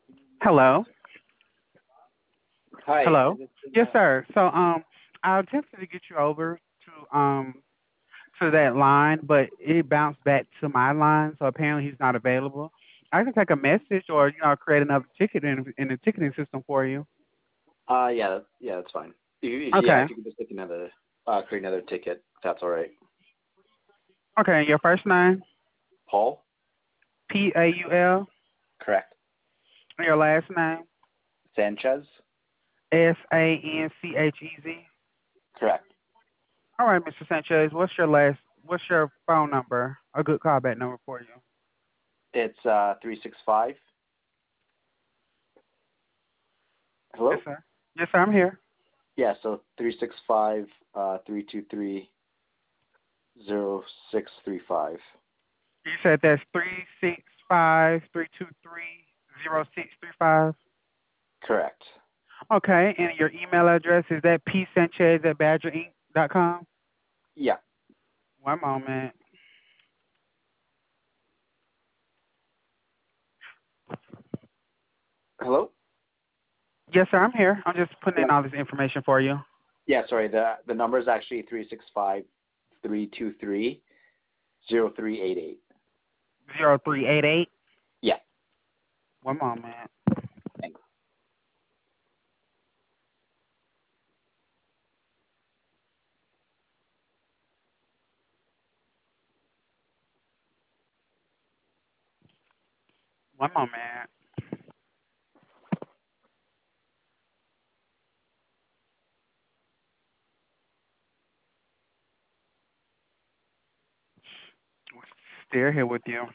Hello. Hi, Hello. is this Yes, sir. I attempted to get you over to that line, but it bounced back to my line, so apparently he's not available. I can take a message or create another ticket in the ticketing system for you. yeah, that's fine. Yeah, Okay. if you could just create another ticket, if that's all right. Okay. Your first name Paul? Paul. Correct. And your last name Sanchez? Sanchez. Correct. All right, Mr. Sanchez. What's your phone number? A good callback number for you. It's 365. Yes, Hello? sir. Yes, sir. I'm here. Yeah, so 365 323 0635. You said that's 365-323-0635. Correct. Okay, and your email address is that psanchez@badgerinc.com. Yeah. One moment. Hello? Yes, sir, I'm here. I'm just putting Yeah. in all this information for you. Yeah, sorry. The number is actually 365 323 0388. 0388. Yeah. One moment. Thanks. One moment. Still here with you.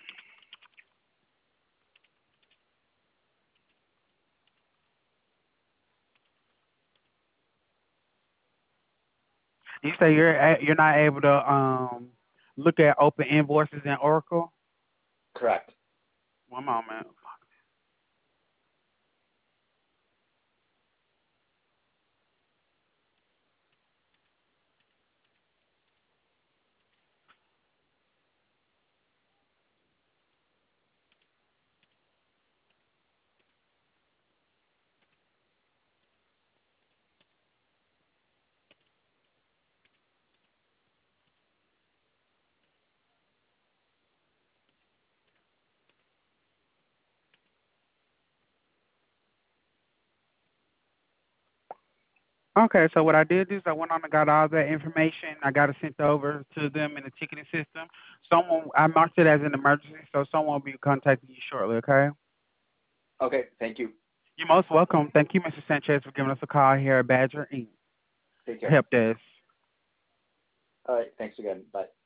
You say you're not able to look at open invoices in Oracle. Correct. One moment. Okay, so what I did is I went on and got all that information. I got it sent over to them in the ticketing system. I marked it as an emergency, so someone will be contacting you shortly. Okay. Okay, thank you. You're most welcome. Thank you, Mr. Sanchez, for giving us a call here at Badger Inc. Take care. Help Desk. All right, thanks again. Bye.